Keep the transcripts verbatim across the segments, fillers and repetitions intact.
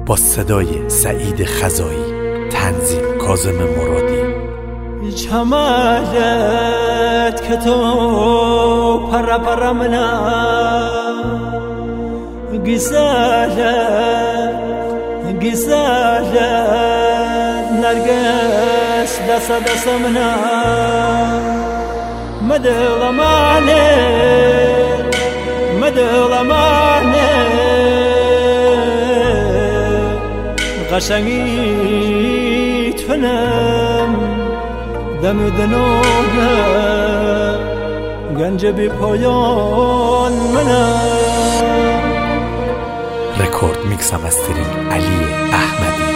با صدای سعید خزایی، تنظیم کاظم مرادی. چمالت که تو پر پر منا گسالت گسالت نرگس دست دست منا مدل مانه مدل مانه قشنگی تونم دم دنونه گنج بی پایان منم. رکورد میکس و مسترینگ علی احمدی.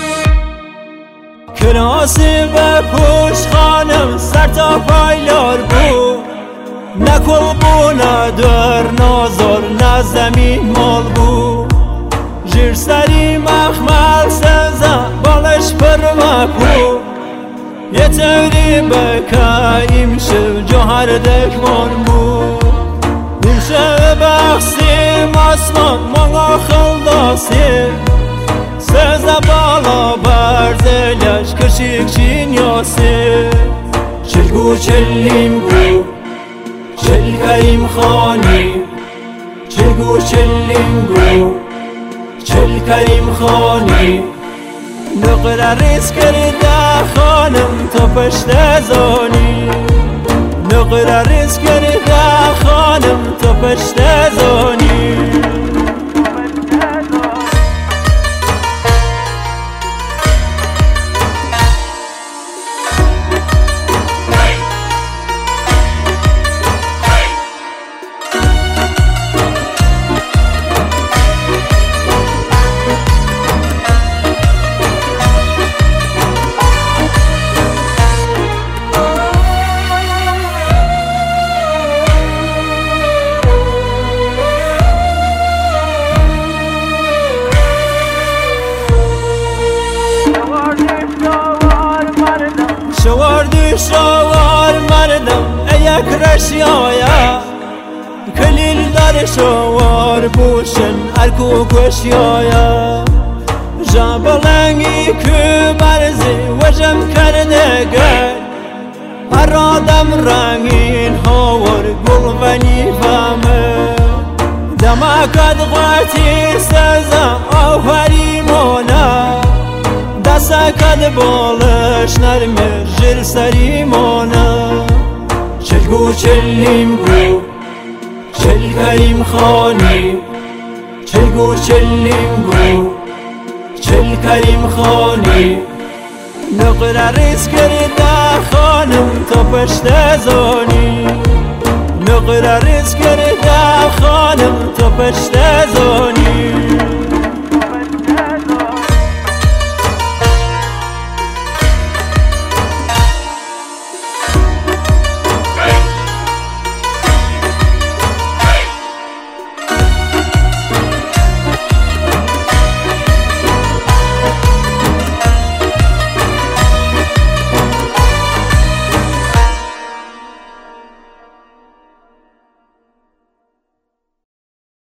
کناسی و پوش خانم سر تا پایلار بود، نه کل بود نه در نازار نه زمین مال بود. جیر سری مخمل سزا بالش پر مکو، یه توری بکاییم شو جوهر دکمان بود. نوشه بخصیم آسمان مانا خلداسی، سزا بالا برزلش کشیک چین یاسی. چلگو چلیم بود چل کریم خانی، چلگو چلیم بود چل کریم خانی. نقره ریز کرده خانم تا پشت زانی، نقره ریز کرده خانم تا پشت زانی. شواردی شوار مردم ایک رشیایا، کلیل دار شوار بوشن ارکو کشیایا. جابلنگی که برزی وجم کرده گر، هر آدم رنگین هاور گل و نیفامه. دماکد قاتی سزا آوری مونا، دستکد بالش نرمه جر سری مونا. چلگو چلیم گو چل کریم خانی، چلگو چلیم گو چل کریم خانی. نقره ریز کرده خانم تا پشت زانی، نقره ریز کرده خانم تا پشت زانی.